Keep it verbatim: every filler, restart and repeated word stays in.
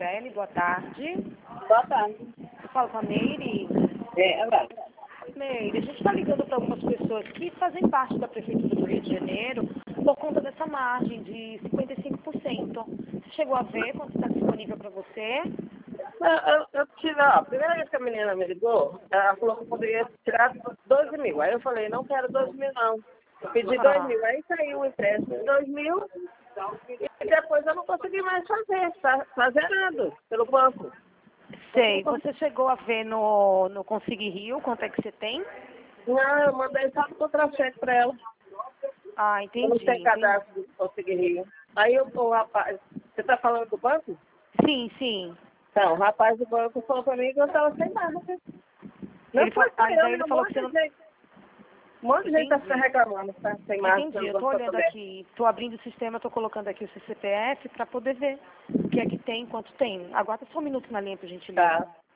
Gisele, boa tarde. Boa tarde. Eu falo com a Meire. É, agora. Meire, a gente está ligando para algumas pessoas que fazem parte da Prefeitura do Rio de Janeiro por conta dessa margem de cinquenta e cinco por cento. Você chegou a ver quanto está disponível para você? Eu, eu, eu tive, ó, a primeira vez que a menina me ligou, ela falou que eu poderia tirar doze mil. Aí eu falei, não quero doze mil não. Eu pedi dois Ah. mil. Aí saiu o empréstimo de dois mil e depois eu não consegui mais fazer. Tá, tá zerado pelo banco. Sei. Você chegou a ver no, no Consigue Rio quanto é que você tem? Não, eu mandei só o contra-cheque pra ela. Ah, Eu não entendi. tenho entendi. cadastro do Conseguir Rio. Aí eu, o rapaz, você tá falando do banco? Sim, sim. Então, o rapaz do banco falou pra mim que eu tava sem margem. Não Ele, foi fa- só ah, eu, daí né? ele Um falou que monte você de não... gente. Um monte de gente tá se Entendi. reclamando, tá sem margem Entendi. pelo Eu tô banco olhando português. aqui, tô abrindo o sistema, tô colocando aqui o seu C P F para poder ver o que é que tem, quanto tem. Aguarda só um minuto na linha pra gente ler. Tá.